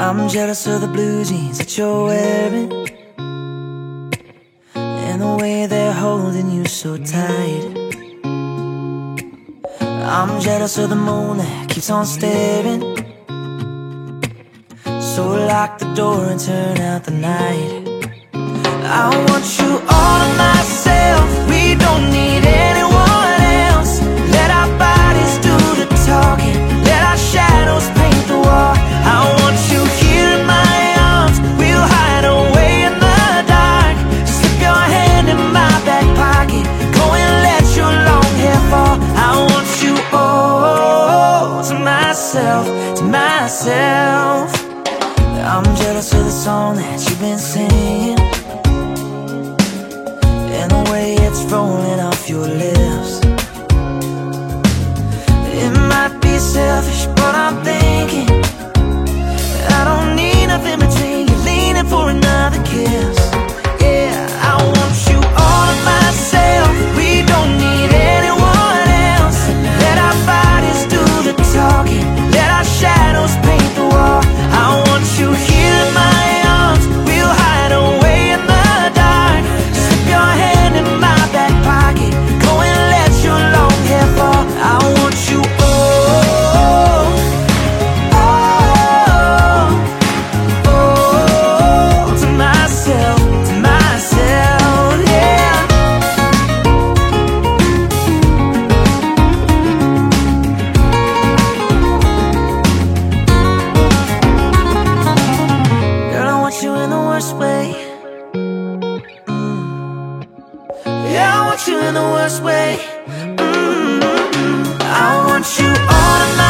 I'm jealous of the blue jeans that you're wearing, and the way they're holding you so tight. I'm jealous of the moon that keeps on staring, so lock the door and turn out the night. I want you all to myself, we don't need anyone else. Let our bodies do the talking, let our shadows paint the wall. I want you here in my arms, we'll hide away in the dark. Slip your hand in my back pocket, go and let your long hair fall. I want you all to myself, to myself. I'm jealous of the song that you've been singing, and the way it's rolling off your lips. It might be selfish, but I'm thinking I don't need nothing between you, leaning for another kiss. Yeah, I want you all to myself, we don't need anyone else. Let our bodies do the talking, let our shadows paint the wall. I want you here in my arms, we'll hide away in the dark. Slip your hand in my back pocket, go and let your long hair fall. I want you all, all, all to myself, yeah. Girl, I want you in the worst way. Yeah, I want you in the worst way. I want you all tonight.